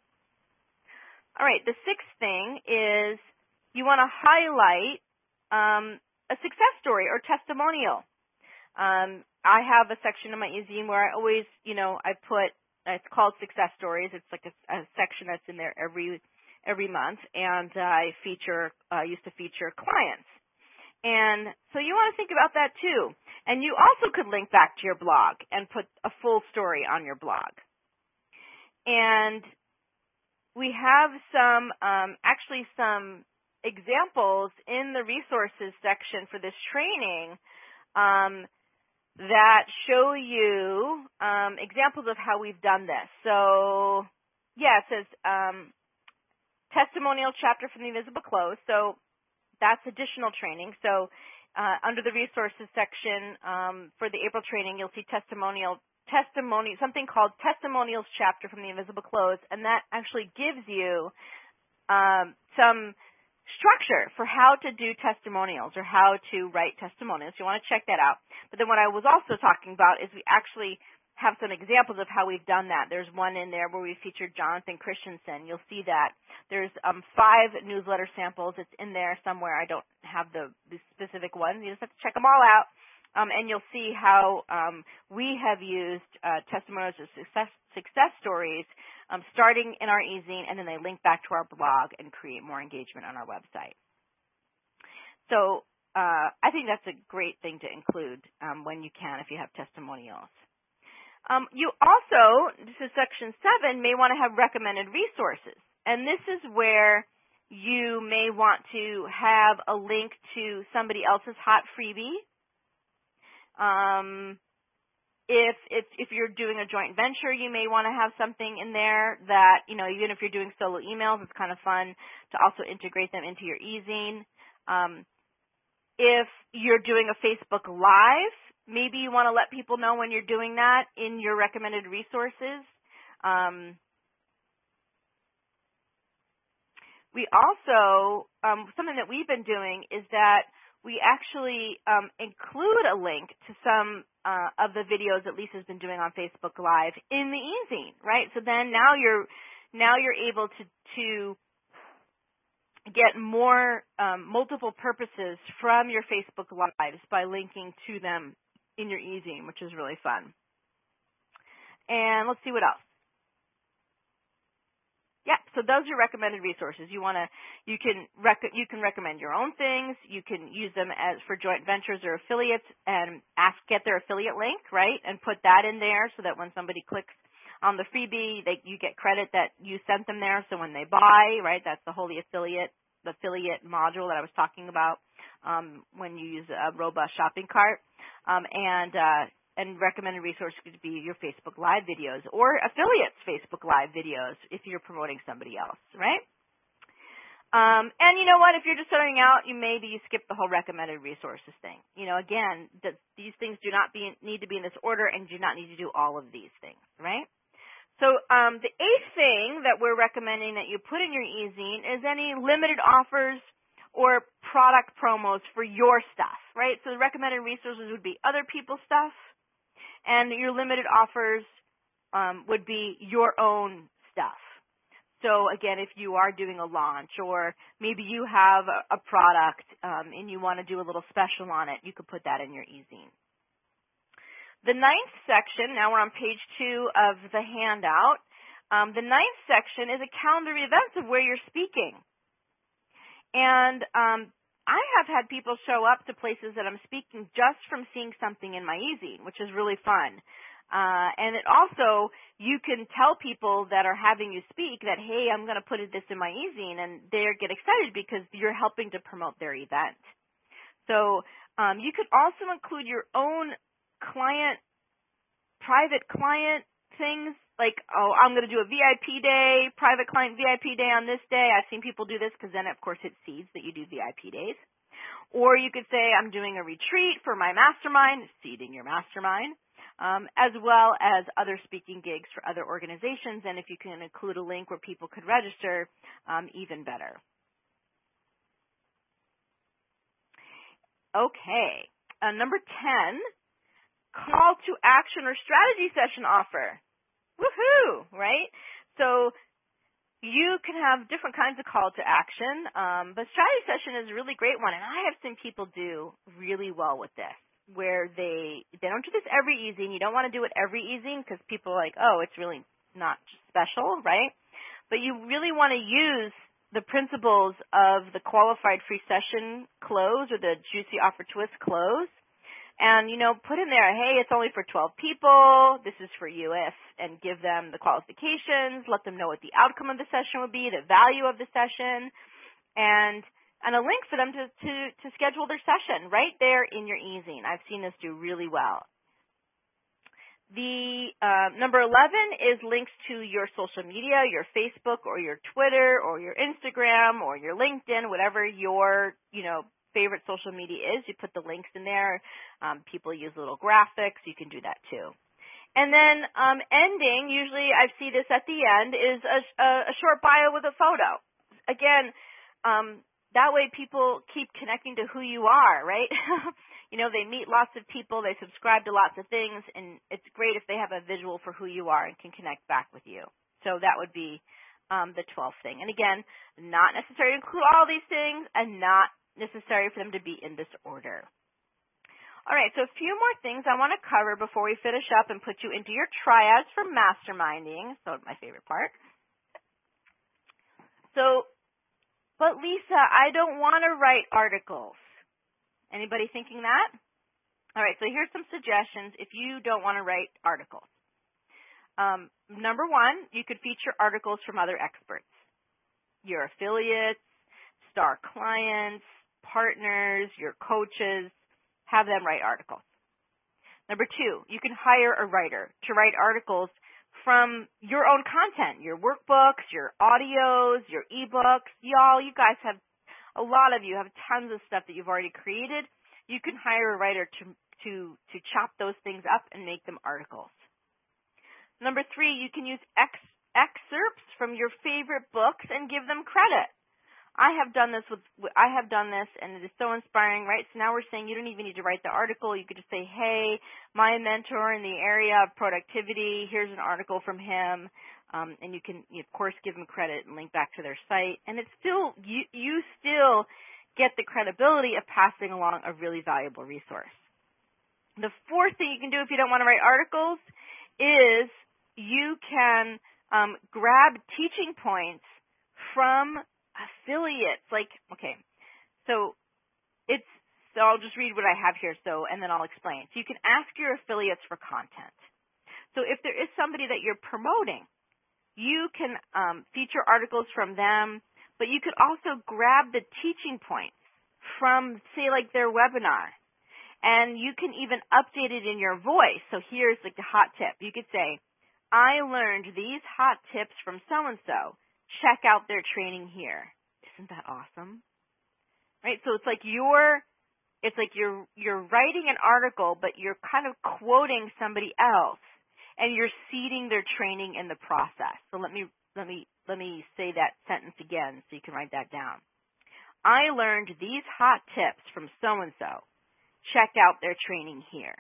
All right, the sixth thing is you want to highlight um, a success story or testimonial. Um, I have a section in my e-zine where I always, you know, I put, it's called Success Stories. It's like a, a section that's in there every every month, and uh, I feature, uh, used to feature clients. And so you want to think about that too. And you also could link back to your blog and put a full story on your blog. And we have some, um, actually some examples in the resources section for this training um, that show you um, examples of how we've done this. So, yeah, it says um, testimonial chapter from the Invisible Close. So that's additional training. So uh, under the resources section um, for the April training, you'll see testimonial testimony, something called testimonials chapter from the Invisible Close, and that actually gives you um, some structure for how to do testimonials or how to write testimonials. You want to check that out. But then what I was also talking about is we actually have some examples of how we've done that. There's one in there where we featured Jonathan Christensen. You'll see that. There's um, five newsletter samples. It's in there somewhere. I don't have the, the specific ones. You just have to check them all out. Um, and you'll see how um, we have used uh, testimonials or success, success stories um, starting in our e-zine, and then they link back to our blog and create more engagement on our website. So uh, I think that's a great thing to include um, when you can if you have testimonials. Um, you also, this is section seven, may want to have recommended resources. And this is where you may want to have a link to somebody else's hot freebie. Um, if, if, if you're doing a joint venture, you may want to have something in there that, you know, even if you're doing solo emails, it's kind of fun to also integrate them into your e-zine. Um, if you're doing a Facebook Live, maybe you want to let people know when you're doing that in your recommended resources. Um, we also, um, something that we've been doing is that we actually um, include a link to some uh, of the videos that Lisa's been doing on Facebook Live in the e-zine, right? So then now you're now you're able to to get more um, multiple purposes from your Facebook Lives by linking to them in your e-zine, which is really fun. And let's see what else. Yeah, so those are recommended resources. You want to, you can rec- you can recommend your own things. You can use them as for joint ventures or affiliates, and ask get their affiliate link, right, and put that in there so that when somebody clicks on the freebie, they you get credit that you sent them there. So when they buy, right, that's the Holy Affiliate, the affiliate module that I was talking about um, when you use a robust shopping cart, um, and uh, and recommended resources could be your Facebook Live videos or affiliates' Facebook Live videos if you're promoting somebody else, right? Um, and you know what? If you're just starting out, you maybe skip the whole recommended resources thing. You know, again, the, these things do not be, need to be in this order, and do not need to do all of these things, right? So um, the eighth thing that we're recommending that you put in your e-zine is any limited offers or product promos for your stuff, right? So the recommended resources would be other people's stuff, and your limited offers um, would be your own stuff. So again, if you are doing a launch, or maybe you have a, a product um, and you want to do a little special on it, you could put that in your e-zine. The ninth section, now we're on page two of the handout, Um, the ninth section is a calendar of events of where you're speaking. And um, I have had people show up to places that I'm speaking just from seeing something in my e-zine, which is really fun. Uh, and it also, you can tell people that are having you speak that, hey, I'm going to put this in my e-zine, and they get excited because you're helping to promote their event. So um, you could also include your own client, private client things, like, oh, I'm going to do a V I P day, private client V I P day on this day. I've seen people do this because then, of course, it seeds that you do V I P days. Or you could say, I'm doing a retreat for my mastermind, seeding your mastermind, um, as well as other speaking gigs for other organizations. And if you can include a link where people could register, um, even better. Okay. Uh, number ten, call to action or strategy session offer. Woohoo, right? So you can have different kinds of call to action, um, but strategy session is a really great one, and I have seen people do really well with this, where they they don't do this every e-zine. You don't want to do it every e-zine because people are like, oh, it's really not special, right? But you really want to use the principles of the qualified free session close or the juicy offer twist close. And, you know, put in there, hey, it's only for twelve people, this is for you if, and give them the qualifications, let them know what the outcome of the session would be, the value of the session, and and a link for them to, to, to schedule their session right there in your e-zine. I've seen this do really well. The uh, number eleven is links to your social media, your Facebook or your Twitter or your Instagram or your LinkedIn, whatever your, you know, favorite social media is. You put the links in there. Um, people use little graphics. You can do that too. And then um, ending, usually I see this at the end, is a, a, a short bio with a photo. Again, um, that way people keep connecting to who you are, right? You know, they meet lots of people, they subscribe to lots of things, and it's great if they have a visual for who you are and can connect back with you. So that would be um, the twelfth thing. And again, not necessary to include all these things and not necessary for them to be in this order. All right, so a few more things I want to cover before we finish up and put you into your triads for masterminding. So my favorite part. So, but Lisa, I don't want to write articles. Anybody thinking that? All right, so here's some suggestions if you don't want to write articles. Um, number one, you could feature articles from other experts, your affiliates, star clients, partners, your coaches, have them write articles. Number two, you can hire a writer to write articles from your own content, your workbooks, your audios, your ebooks. Y'all, you guys have, a lot of you have tons of stuff that you've already created. You can hire a writer to, to, to chop those things up and make them articles. Number three, you can use ex, excerpts from your favorite books and give them credit. I have done this with, I have done this and it is so inspiring, right? So now we're saying you don't even need to write the article. You could just say, hey, my mentor in the area of productivity, here's an article from him. Um, and you can, you, of course, give them credit and link back to their site. And it's still, you, you still get the credibility of passing along a really valuable resource. The fourth thing you can do if you don't want to write articles is you can um, grab teaching points from affiliates. Like, okay, so it's, so I'll just read what I have here, so, and then I'll explain. So you can ask your affiliates for content. So if there is somebody that you're promoting, you can um, feature articles from them, but you could also grab the teaching points from, say, like their webinar, and you can even update it in your voice. So here's like the hot tip. You could say, I learned these hot tips from so-and-so. Check out their training here. Isn't that awesome? Right? So it's like you're, it's like you're, you're writing an article, but you're kind of quoting somebody else, and you're seeding their training in the process. So let me, let me, let me say that sentence again so you can write that down. I learned these hot tips from so-and-so. Check out their training here.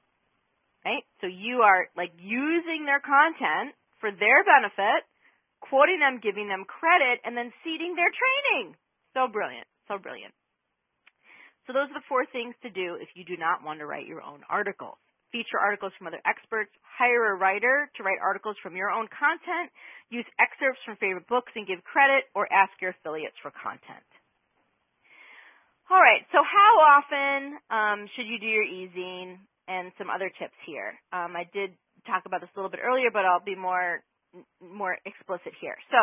Right? So you are like using their content for their benefit, quoting them, giving them credit, and then seeding their training. So brilliant. So brilliant. So those are the four things to do if you do not want to write your own articles. feature articles from other experts, hire a writer to write articles from your own content, use excerpts from favorite books and give credit, or ask your affiliates for content. All right, so how often um, should you do your e-zine, and some other tips here. Um, I did talk about this a little bit earlier, but I'll be more more explicit here. So,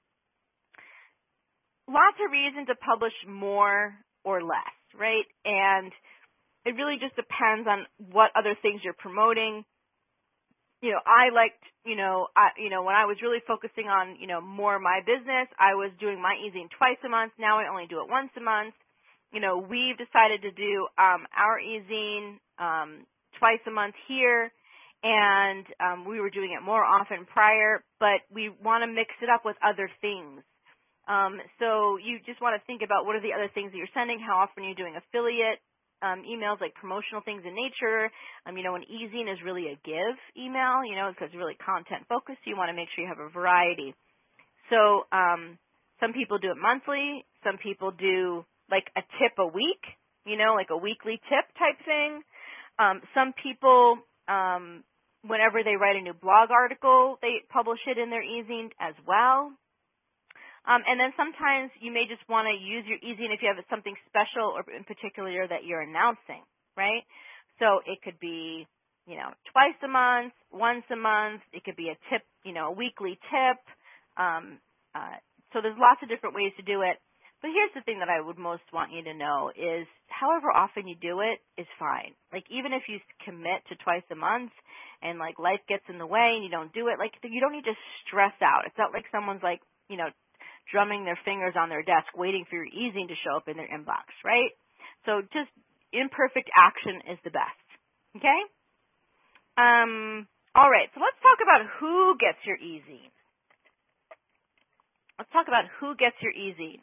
lots of reasons to publish more or less, right? And it really just depends on what other things you're promoting. You know, I liked, you know, I, you know, when I was really focusing on, you know, more of my business, I was doing my e-zine twice a month. Now I only do it once a month. You know, we've decided to do um, our e-zine um, twice a month here, and um, we were doing it more often prior, but we want to mix it up with other things. Um, so you just want to think about what are the other things that you're sending, how often you're doing affiliate um, emails, like promotional things in nature. Um, you know, an e-zine is really a give email, you know, because it's really content focused. So you want to make sure you have a variety. So um, some people do it monthly. Some people do like a tip a week, you know, like a weekly tip type thing. Um, some people, um, whenever they write a new blog article, they publish it in their e-zine as well. Um, and then sometimes you may just want to use your e-zine if you have something special or in particular that you're announcing, right? So it could be, you know, twice a month, once a month. It could be a tip, you know, a weekly tip. Um, uh, so there's lots of different ways to do it. But here's the thing that I would most want you to know is however often you do it is fine. Like even if you commit to twice a month and like life gets in the way and you don't do it, like you don't need to stress out. It's not like someone's like, you know, drumming their fingers on their desk waiting for your e-zine to show up in their inbox, right? So just imperfect action is the best, okay? Um, all right, so let's talk about who gets your e-zine. Let's talk about who gets your e-zine.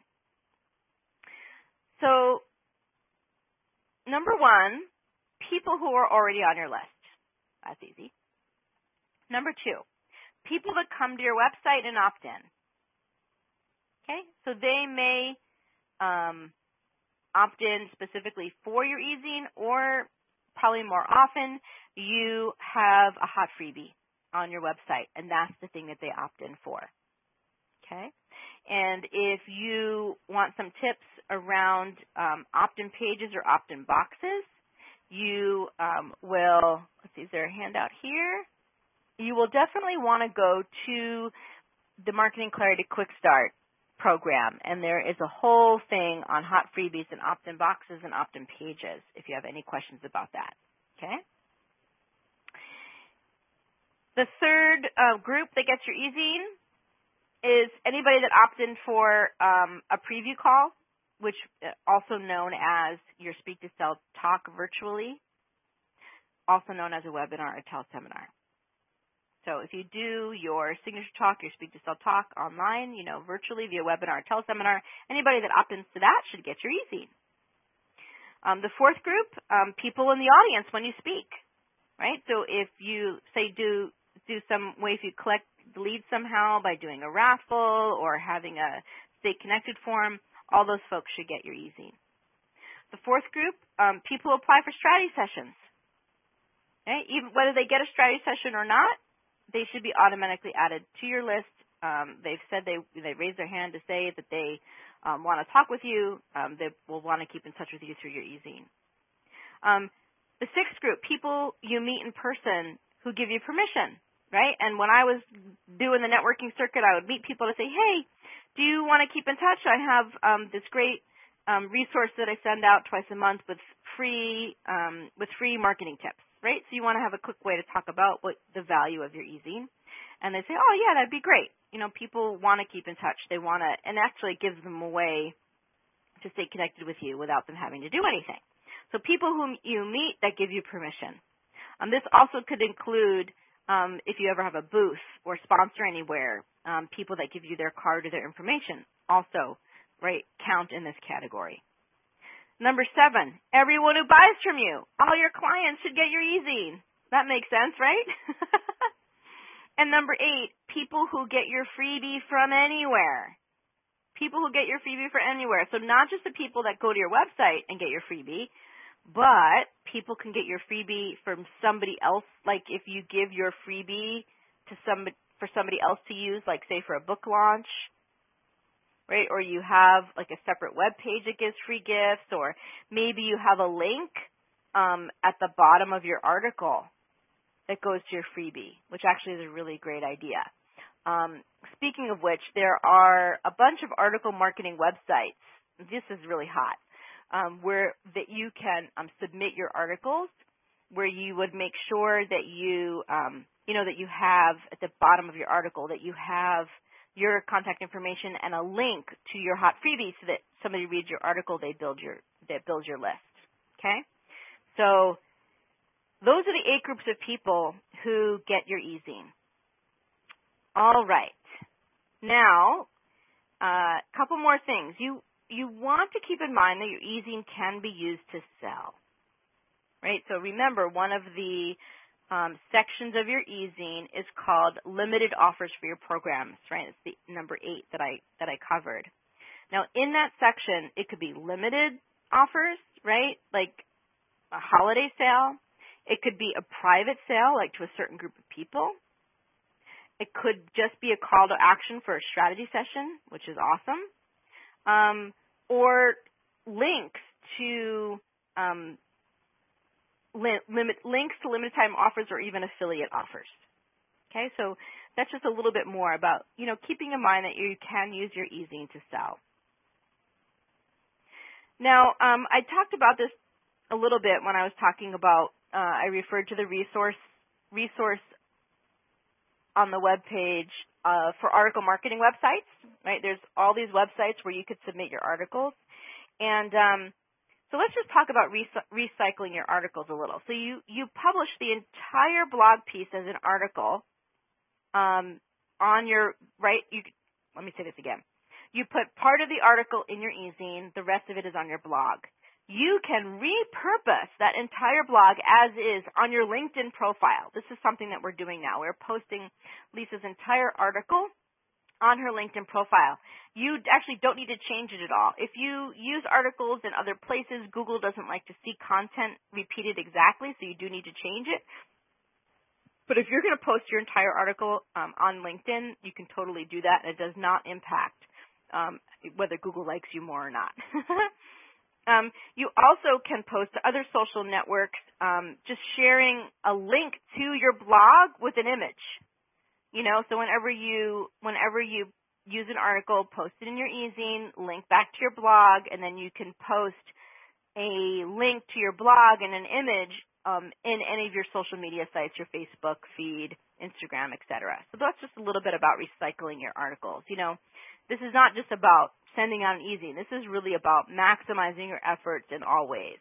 So, number one, people who are already on your list. That's easy. Number two, people that come to your website and opt in. Okay, so they may um, opt in specifically for your e-zine, or probably more often, you have a hot freebie on your website, and that's the thing that they opt in for. Okay, and if you want some tips around um, opt-in pages or opt-in boxes, you um, will, let's see, is there a handout here? You will definitely want to go to the Marketing Clarity Quick Start program, and there is a whole thing on hot freebies and opt-in boxes and opt-in pages if you have any questions about that, okay? The third uh, group that gets your e-zine is anybody that opts in for um, a preview call, which is also known as your Speak to Sell Talk virtually, also known as a webinar or teleseminar. So if you do your signature talk, your Speak to Sell Talk online, you know, virtually via webinar or teleseminar, anybody that opts into that should get your e-zine. Um, the fourth group, um, people in the audience when you speak, right? So if you, say, do do some way, if you collect the lead somehow by doing a raffle or having a Stay Connected form, all those folks should get your e-zine. The fourth group, um, people who apply for strategy sessions. Okay? Even whether they get a strategy session or not, they should be automatically added to your list. Um, they've said they they raised their hand to say that they um, want to talk with you. Um, they will want to keep in touch with you through your e-zine. Um, the sixth group, people you meet in person who give you permission, right? And when I was doing the networking circuit, I would meet people to say, hey, do you want to keep in touch? I have um, this great um, resource that I send out twice a month with free um, with free marketing tips. Right? So you want to have a quick way to talk about what the value of your e-zine. And they say, oh, yeah, that'd be great. You know, people want to keep in touch. They want to, and actually it gives them a way to stay connected with you without them having to do anything. So people whom you meet that give you permission. Um, this also could include um, if you ever have a booth or sponsor anywhere, um, people that give you their card or their information also, right, count in this category. Number seven, everyone who buys from you. All your clients should get your e-zine. That makes sense, right? And number eight, people who get your freebie from anywhere. People who get your freebie from anywhere. So not just the people that go to your website and get your freebie, but people can get your freebie from somebody else. Like if you give your freebie to somebody, for somebody else to use, like say for a book launch, right? Or you have like a separate web page that gives free gifts, or maybe you have a link um, at the bottom of your article that goes to your freebie, which actually is a really great idea. Um, speaking of which, there are a bunch of article marketing websites. This is really hot, um, where that you can um, submit your articles, where you would make sure that you, um, you know, that you have at the bottom of your article that you have your contact information and a link to your hot freebie, so that somebody reads your article, they build your, that builds your list. Okay, so those are the eight groups of people who get your e-zine. All right. Now, a uh, couple more things. You you want to keep in mind that your e-zine can be used to sell, right? So remember, one of the um, sections of your e-zine is called limited offers for your programs, right? It's the number eight that I that I covered. Now, in that section, it could be limited offers, right? Like a holiday sale. It could be a private sale, like to a certain group of people. It could just be a call to action for a strategy session, which is awesome, um, or links to um, li- limit links to limited time offers or even affiliate offers. Okay, so that's just a little bit more about, you know, keeping in mind that you can use your e-zine to sell. Now, um, I talked about this a little bit when I was talking about. Uh, I referred to the resource resource. on the web page uh, for article marketing websites, right? There's all these websites where you could submit your articles. And um, so let's just talk about re- recycling your articles a little. So you, you publish the entire blog piece as an article um, on your, right? You, let me say this again. You put part of the article in your e-zine. The rest of it is on your blog. You can repurpose that entire blog as is on your LinkedIn profile. This is something that we're doing now. We're posting Lisa's entire article on her LinkedIn profile. You actually don't need to change it at all. If you use articles in other places, Google doesn't like to see content repeated exactly, so you do need to change it. But if you're going to post your entire article um, on LinkedIn, you can totally do that, and it does not impact um, whether Google likes you more or not. Um, you also can post to other social networks, um, just sharing a link to your blog with an image. You know, so whenever you whenever you use an article, post it in your e-zine, link back to your blog, and then you can post a link to your blog and an image um, in any of your social media sites, your Facebook feed, Instagram, et cetera. So that's just a little bit about recycling your articles. You know, this is not just about sending out an e-zine. This is really about maximizing your efforts in all ways.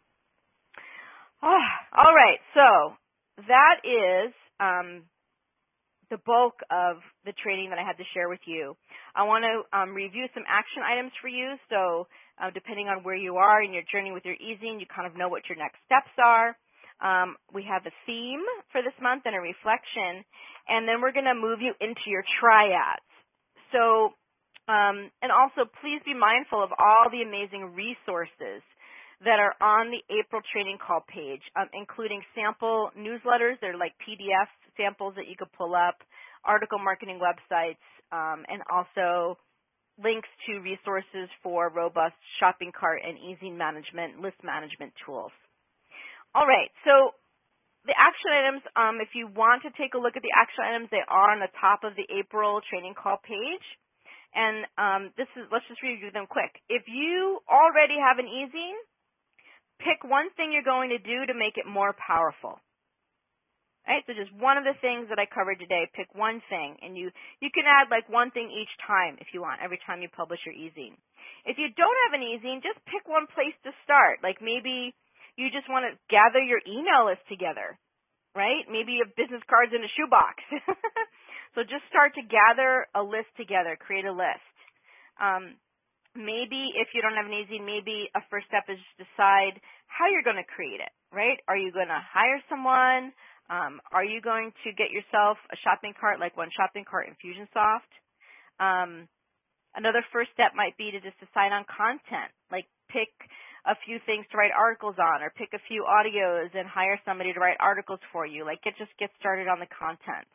Oh, all right, so that is um, the bulk of the training that I had to share with you. I want to um, review some action items for you. So uh, depending on where you are in your journey with your e-zine, you kind of know what your next steps are. Um, we have a theme for this month and a reflection, and then we're going to move you into your triads. So Um, and also, please be mindful of all the amazing resources that are on the April training call page, um, including sample newsletters. They're like P D F samples that you could pull up, article marketing websites, um, and also links to resources for robust shopping cart and e-zine management, list management tools. All right, so the action items, um, if you want to take a look at the action items, they are on the top of the April training call page. And um, this is, let's just review them quick. If you already have an e-zine, pick one thing you're going to do to make it more powerful. Right? So just one of the things that I covered today, pick one thing. And you, you can add like one thing each time if you want, every time you publish your e-zine. If you don't have an e-zine, just pick one place to start. Like maybe you just want to gather your email list together, right? Maybe you have business cards in a shoebox. So just start to gather a list together, create a list. Um, maybe if you don't have an e-zine, maybe a first step is decide how you're going to create it, right? Are you going to hire someone? Um, are you going to get yourself a shopping cart like One Shopping Cart Infusionsoft? Um, another first step might be to just decide on content, like pick a few things to write articles on, or pick a few audios and hire somebody to write articles for you. Like, get, just get started on the content.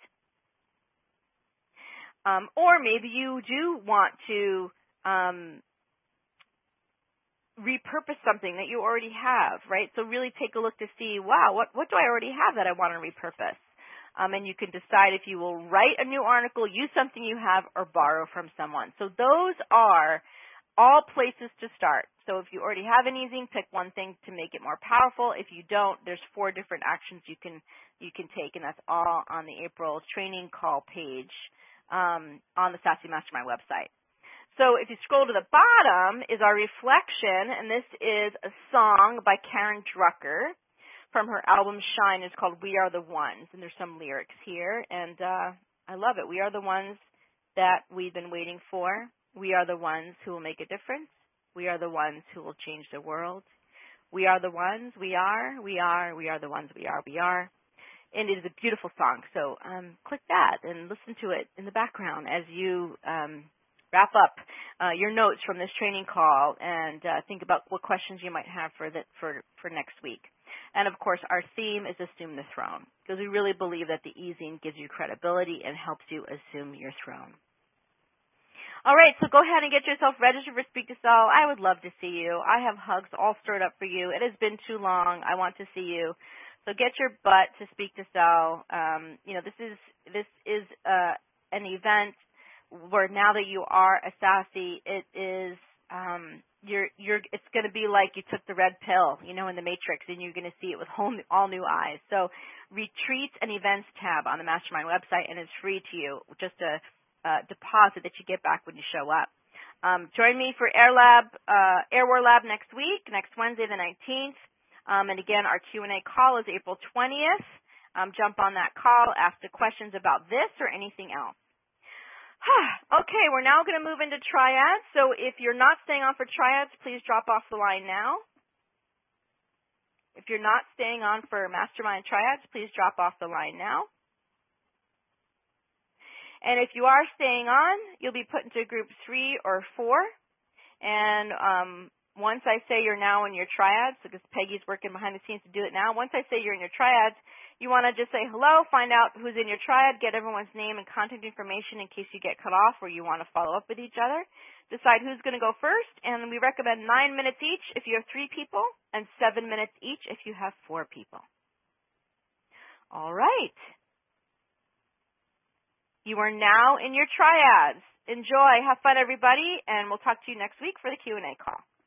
Um, or maybe you do want to um, repurpose something that you already have, right? So really take a look to see, wow, what, what do I already have that I want to repurpose? Um, and you can decide if you will write a new article, use something you have, or borrow from someone. So those are all places to start. So if you already have an e-zine, pick one thing to make it more powerful. If you don't, there's four different actions you can you can take, and that's all on the April training call page um, on the Sassy Mastermind website. So if you scroll to the bottom is our reflection, and this is a song by Karen Drucker from her album Shine. It's called We Are the Ones, and there's some lyrics here, and uh, I love it. We are the ones that we've been waiting for. We are the ones who will make a difference. We are the ones who will change the world. We are the ones, we are, we are, we are the ones, we are, we are. And it is a beautiful song, so um, click that and listen to it in the background as you um, wrap up uh, your notes from this training call and uh, think about what questions you might have for, the, for, for next week. And, of course, our theme is Assume the Throne, because we really believe that the e-zine gives you credibility and helps you assume your throne. All right, so go ahead and get yourself registered for Speak to Sell. I would love to see you. I have hugs all stored up for you. It has been too long. I want to see you. So get your butt to Speak to Sell. Um, you know, this is this is uh, an event where now that you are a Sassy, it is um, you're you're. It's going to be like you took the red pill, you know, in the Matrix, and you're going to see it with whole, all new eyes. So Retreats and Events tab on the Mastermind website, and it's free to you. Just a Uh, deposit that you get back when you show up. Um, join me for Air Lab, uh, Air War Lab next week, next Wednesday the nineteenth. Um, and again, our Q and A call is April twentieth. Um, jump on that call, ask the questions about this or anything else. Okay, we're now going to move into triads. So if you're not staying on for triads, please drop off the line now. If you're not staying on for Mastermind triads, please drop off the line now. And if you are staying on, you'll be put into group three or four. And um, once I say you're now in your triads, because Peggy's working behind the scenes to do it now, once I say you're in your triads, you want to just say hello, find out who's in your triad, get everyone's name and contact information in case you get cut off or you want to follow up with each other. Decide who's going to go first, and we recommend nine minutes each if you have three people and seven minutes each if you have four people. All right. You are now in your triads. Enjoy. Have fun, everybody, and we'll talk to you next week for the Q and A call.